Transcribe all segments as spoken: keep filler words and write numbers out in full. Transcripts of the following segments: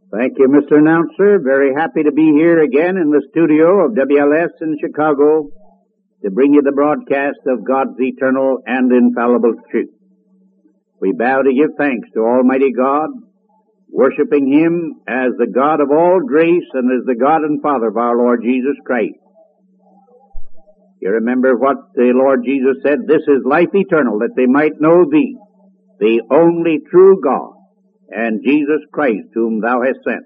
Thank you, Mister Announcer. Very happy to be here again in the studio of W L S in Chicago to bring you the broadcast of God's eternal and infallible truth. We bow to give thanks to Almighty God, worshiping Him as the God of all grace and as the God and Father of our Lord Jesus Christ. You remember what the Lord Jesus said, "This is life eternal, that they might know Thee, the only true God, and Jesus Christ, whom Thou hast sent."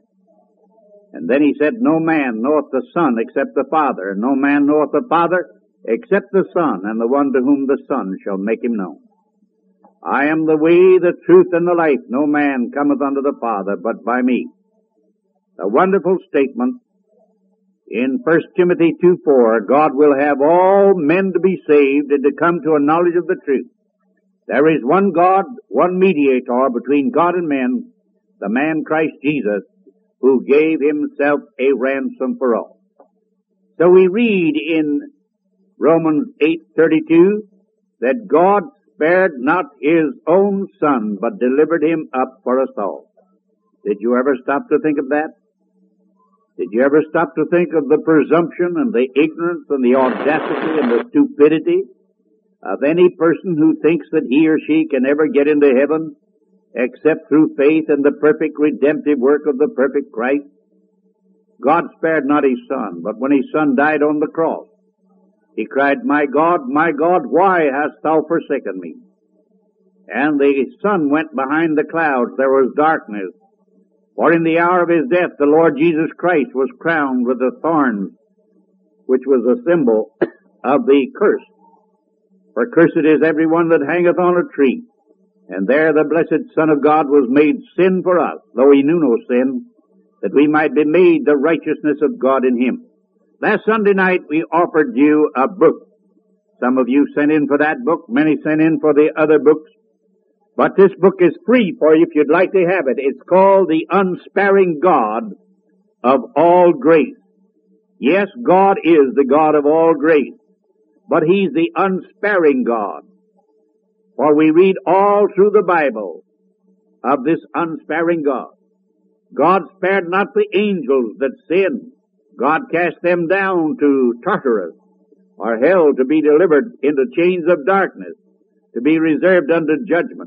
And then He said, "No man knoweth the Son except the Father, and no man knoweth the Father except the Son, and the one to whom the Son shall make Him known. I am the way, the truth, and the life. No man cometh unto the Father but by me." A wonderful statement in First Timothy two four. God will have all men to be saved and to come to a knowledge of the truth. There is one God, one mediator between God and men, the man Christ Jesus, who gave Himself a ransom for all. So we read in Romans eight thirty-two that God spared not His own Son, but delivered Him up for us all. Did you ever stop to think of that? Did you ever stop to think of the presumption and the ignorance and the audacity and the stupidity of any person who thinks that he or she can ever get into heaven except through faith in the perfect redemptive work of the perfect Christ? God spared not His Son, but when His Son died on the cross, He cried, "My God, my God, why hast Thou forsaken me?" And the Son went behind the clouds. There was darkness. For in the hour of His death, the Lord Jesus Christ was crowned with the thorns, which was a symbol of the curse. For cursed is every one that hangeth on a tree. And there the blessed Son of God was made sin for us, though He knew no sin, that we might be made the righteousness of God in Him. Last Sunday night we offered you a book. Some of you sent in for that book, many sent in for the other books. But this book is free for you if you'd like to have it. It's called The Unsparing God of All Grace. Yes, God is the God of all grace, but He's the unsparing God. For we read all through the Bible of this unsparing God. God spared not the angels that sinned. God cast them down to Tartarus, or hell, to be delivered into chains of darkness, to be reserved unto judgment.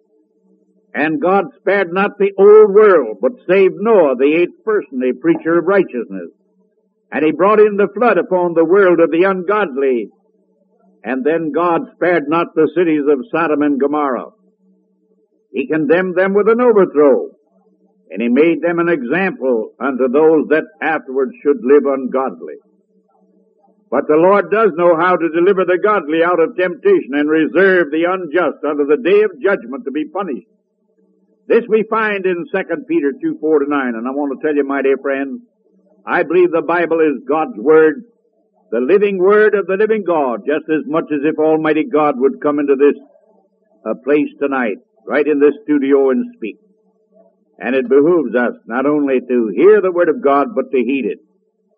And God spared not the old world, but saved Noah, the eighth person, a preacher of righteousness. And He brought in the flood upon the world of the ungodly. And then God spared not the cities of Sodom and Gomorrah. He condemned them with an overthrow. And He made them an example unto those that afterwards should live ungodly. But the Lord does know how to deliver the godly out of temptation and reserve the unjust unto the day of judgment to be punished. This we find in Second Peter two four to nine. And I want to tell you, my dear friends, I believe the Bible is God's Word, the living Word of the living God, just as much as if Almighty God would come into this uh, place tonight, right in this studio, and speak. And it behooves us not only to hear the Word of God, but to heed it.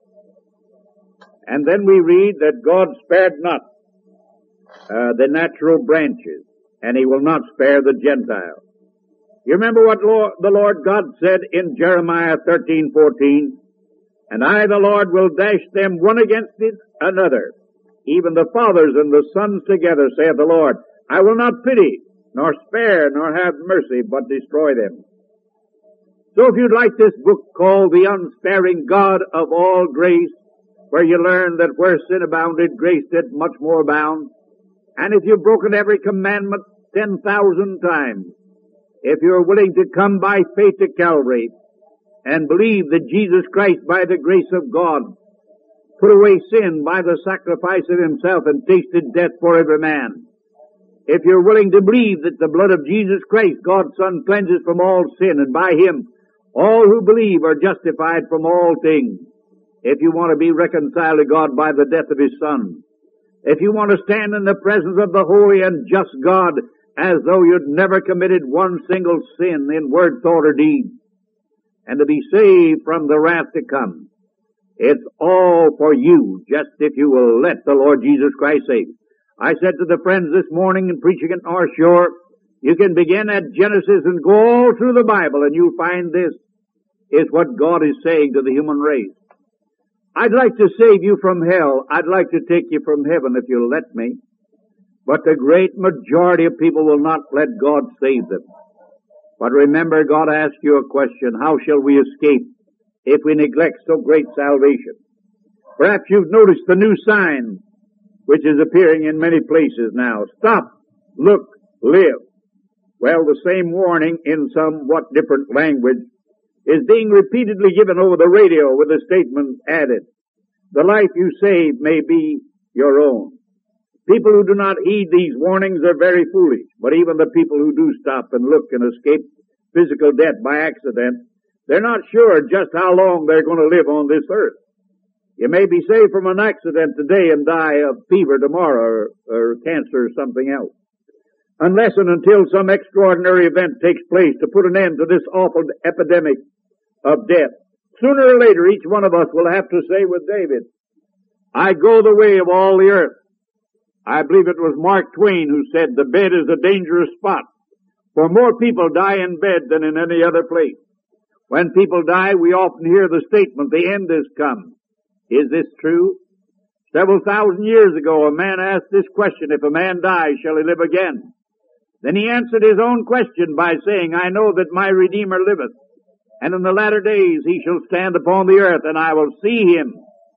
And then we read that God spared not uh, the natural branches, and He will not spare the Gentiles. You remember what Lord, the Lord God said in Jeremiah thirteen fourteen? "And I, the Lord, will dash them one against another, even the fathers and the sons together, saith the Lord. I will not pity, nor spare, nor have mercy, but destroy them." So if you'd like this book called The Unsparing God of All Grace, where you learn that where sin abounded, grace did much more abound, and if you've broken every commandment ten thousand times, if you're willing to come by faith to Calvary and believe that Jesus Christ, by the grace of God, put away sin by the sacrifice of Himself and tasted death for every man, if you're willing to believe that the blood of Jesus Christ, God's Son, cleanses from all sin, and by Him all who believe are justified from all things, if you want to be reconciled to God by the death of His Son, if you want to stand in the presence of the holy and just God as though you'd never committed one single sin in word, thought, or deed, and to be saved from the wrath to come, it's all for you, just if you will let the Lord Jesus Christ save. I said to the friends this morning in preaching at North Shore, you can begin at Genesis and go all through the Bible, and you'll find this, is what God is saying to the human race. I'd like to save you from hell. I'd like to take you from heaven if you'll let me. But the great majority of people will not let God save them. But remember, God asked you a question. How shall we escape if we neglect so great salvation? Perhaps you've noticed the new sign which is appearing in many places now. Stop, look, live. Well, the same warning in somewhat different language is being repeatedly given over the radio with the statement added. The life you save may be your own. People who do not heed these warnings are very foolish, but even the people who do stop and look and escape physical death by accident, they're not sure just how long they're going to live on this earth. You may be saved from an accident today and die of fever tomorrow, or, or cancer or something else. Unless and until some extraordinary event takes place to put an end to this awful epidemic of death, sooner or later each one of us will have to say with David, I go the way of all the earth. I believe it was Mark Twain who said the bed is a dangerous spot, for more people die in bed than in any other place. When people die, we often hear the statement, the end has come. Is this true? Several thousand years ago, a man asked this question, if a man dies, shall he live again? Then he answered his own question by saying, I know that my Redeemer liveth, and in the latter days he shall stand upon the earth, and I will see him.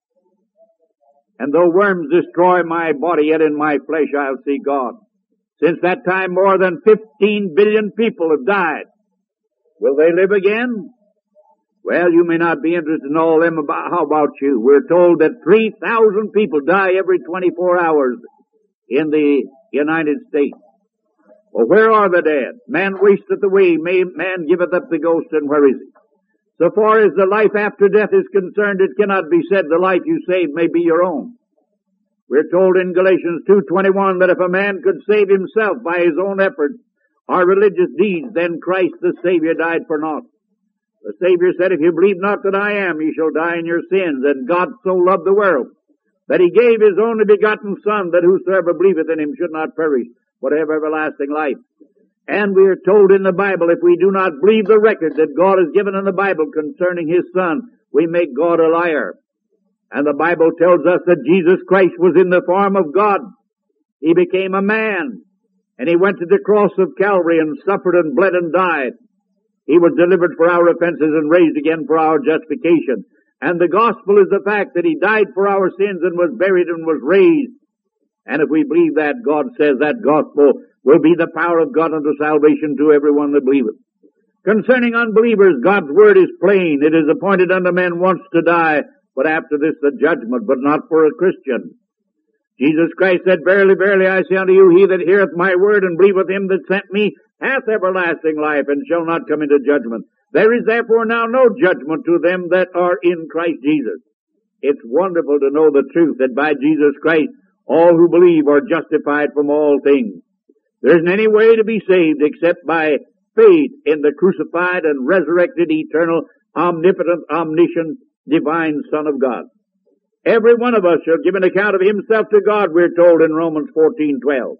And though worms destroy my body, yet in my flesh I'll see God. Since that time, more than fifteen billion people have died. Will they live again? Well, you may not be interested in all them. About, how about you? We're told that three thousand people die every twenty-four hours in the United States. Well, where are the dead? Man wasteth away, man giveth up the ghost, and where is he? So far as the life after death is concerned, it cannot be said the life you saved may be your own. We're told in Galatians two twenty-one that if a man could save himself by his own efforts or religious deeds, then Christ the Savior died for naught. The Savior said, if you believe not that I am, you shall die in your sins. And God so loved the world that he gave his only begotten Son, that whosoever believeth in him should not perish, but have everlasting life. And we are told in the Bible, if we do not believe the record that God has given in the Bible concerning his Son, we make God a liar. And the Bible tells us that Jesus Christ was in the form of God. He became a man, and he went to the cross of Calvary and suffered and bled and died. He was delivered for our offenses and raised again for our justification. And the gospel is the fact that he died for our sins and was buried and was raised. And if we believe that, God says that gospel will be the power of God unto salvation to everyone that believeth. Concerning unbelievers, God's word is plain. It is appointed unto men once to die, but after this the judgment, but not for a Christian. Jesus Christ said, verily, verily, I say unto you, he that heareth my word and believeth him that sent me hath everlasting life, and shall not come into judgment. There is therefore now no judgment to them that are in Christ Jesus. It's wonderful to know the truth that by Jesus Christ all who believe are justified from all things. There isn't any way to be saved except by faith in the crucified and resurrected, eternal, omnipotent, omniscient, divine Son of God. Every one of us shall give an account of himself to God, we're told in Romans fourteen twelve.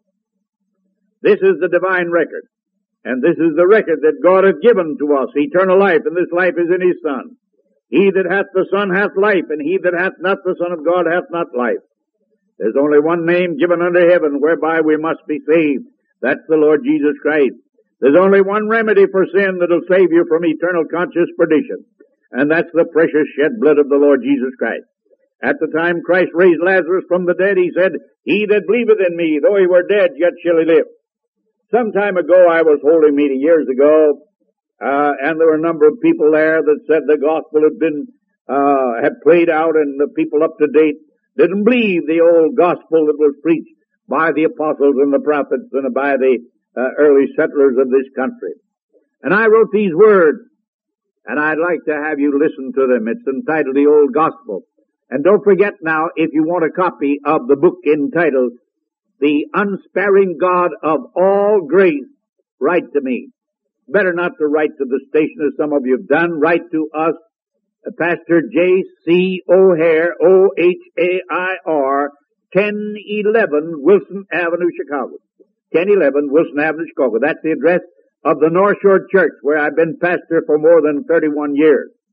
This is the divine record. And this is the record that God hath given to us, eternal life, and this life is in his Son. He that hath the Son hath life, and he that hath not the Son of God hath not life. There's only one name given under heaven whereby we must be saved. That's the Lord Jesus Christ. There's only one remedy for sin that'll save you from eternal conscious perdition, and that's the precious shed blood of the Lord Jesus Christ. At the time Christ raised Lazarus from the dead, he said, he that believeth in me, though he were dead, yet shall he live. Some time ago, I was holding a meeting years ago, uh, and there were a number of people there that said the gospel had been, uh, had played out, and the people up to date didn't believe the old gospel that was preached by the apostles and the prophets and by the uh, early settlers of this country. And I wrote these words, and I'd like to have you listen to them. It's entitled The Old Gospel. And don't forget now, if you want a copy of the book entitled The Unsparing God of All Grace, write to me. Better not to write to the station as some of you have done. Write to us, Pastor J C O'Hare, O H A I R, ten eleven Wilson Avenue, Chicago. ten eleven Wilson Avenue, Chicago. That's the address of the North Shore Church, where I've been pastor for more than thirty-one years.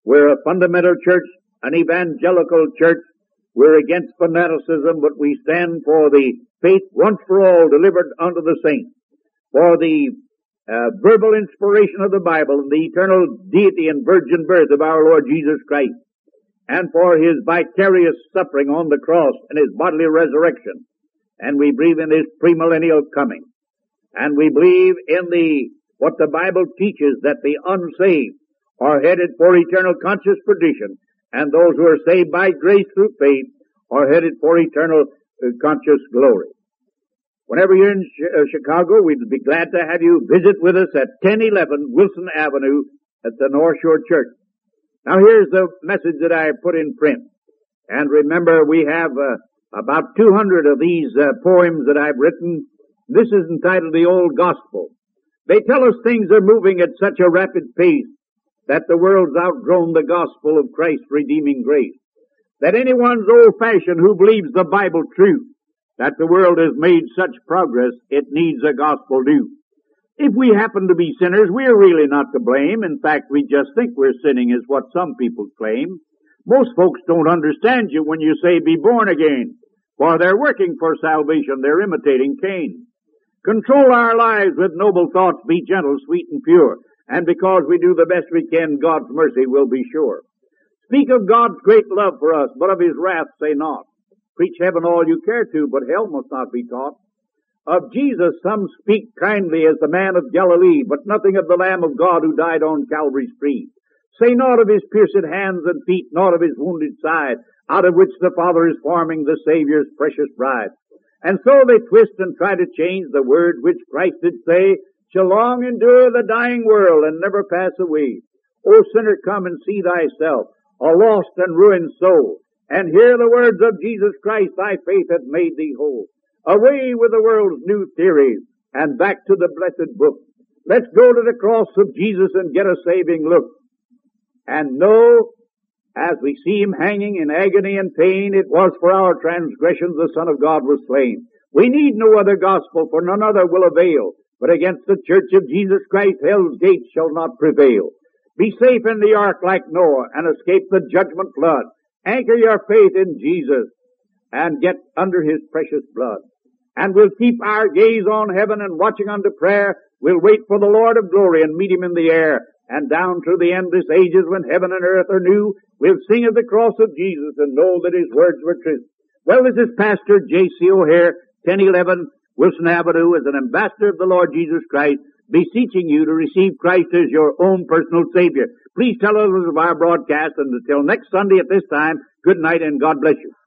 We're a fundamental church, an evangelical church. We're against fanaticism, but we stand for the faith once for all delivered unto the saints, for the uh, verbal inspiration of the Bible and the eternal deity and virgin birth of our Lord Jesus Christ, and for His vicarious suffering on the cross and His bodily resurrection. And we believe in His premillennial coming. And we believe in the what the Bible teaches, that the unsaved are headed for eternal conscious perdition, and those who are saved by grace through faith are headed for eternal uh, conscious glory. Whenever you're in Ch- uh, Chicago, we'd be glad to have you visit with us at ten eleven Wilson Avenue at the North Shore Church. Now here's the message that I put in print. And remember, we have uh, about two hundred of these uh, poems that I've written. This is entitled The Old Gospel. They tell us things are moving at such a rapid pace that the world's outgrown the gospel of Christ's redeeming grace. That anyone's old-fashioned who believes the Bible true, that the world has made such progress, it needs a gospel new. If we happen to be sinners, we're really not to blame. In fact, we just think we're sinning is what some people claim. Most folks don't understand you when you say be born again, for they're working for salvation. They're imitating Cain. Control our lives with noble thoughts, be gentle, sweet, and pure. And because we do the best we can, God's mercy will be sure. Speak of God's great love for us, but of His wrath say not. Preach heaven all you care to, but hell must not be taught. Of Jesus some speak kindly as the man of Galilee, but nothing of the Lamb of God who died on Calvary's tree. Say not of His pierced hands and feet, not of His wounded side, out of which the Father is forming the Savior's precious bride. And so they twist and try to change the word which Christ did say, shall long endure the dying world and never pass away. O sinner, come and see thyself, a lost and ruined soul, and hear the words of Jesus Christ, thy faith hath made thee whole. Away with the world's new theories, and back to the blessed book. Let's go to the cross of Jesus and get a saving look. And know, as we see Him hanging in agony and pain, it was for our transgressions the Son of God was slain. We need no other gospel, for none other will avail. But against the church of Jesus Christ, hell's gates shall not prevail. Be safe in the ark like Noah, and escape the judgment flood. Anchor your faith in Jesus, and get under His precious blood. And we'll keep our gaze on heaven, and watching unto prayer, we'll wait for the Lord of glory, and meet Him in the air. And down through the endless ages, when heaven and earth are new, we'll sing of the cross of Jesus, and know that His words were true. Well, this is Pastor J C O'Hare, ten eleven Wilson Avenue, as an ambassador of the Lord Jesus Christ, beseeching you to receive Christ as your own personal Savior. Please tell others of our broadcast, and until next Sunday at this time, good night and God bless you.